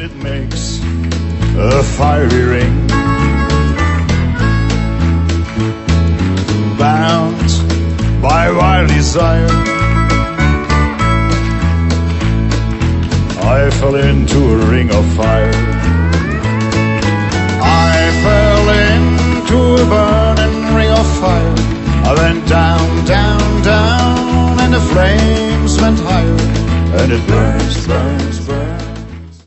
it makes a fiery ring. Bound by wild desire, I fell into a ring of fire. I fell into a burning ring of fire. I went down, down, down, and the flames went higher, and it burns, burns,